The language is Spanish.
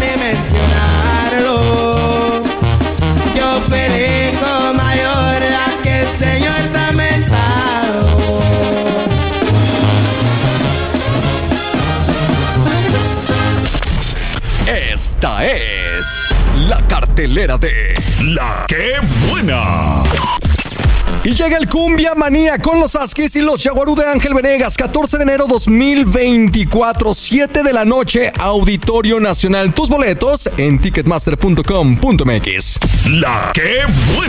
que mencionarlo. Yo predico mayor a que el Señor está aumentado. Esta es la cartelera de La Qué Buena. Y llega el Cumbia Manía con los Askis y los Yaguarú de Ángel Venegas, 14 de enero 2024, 7 de la noche, Auditorio Nacional. Tus boletos en ticketmaster.com.mx. La Qué Buena.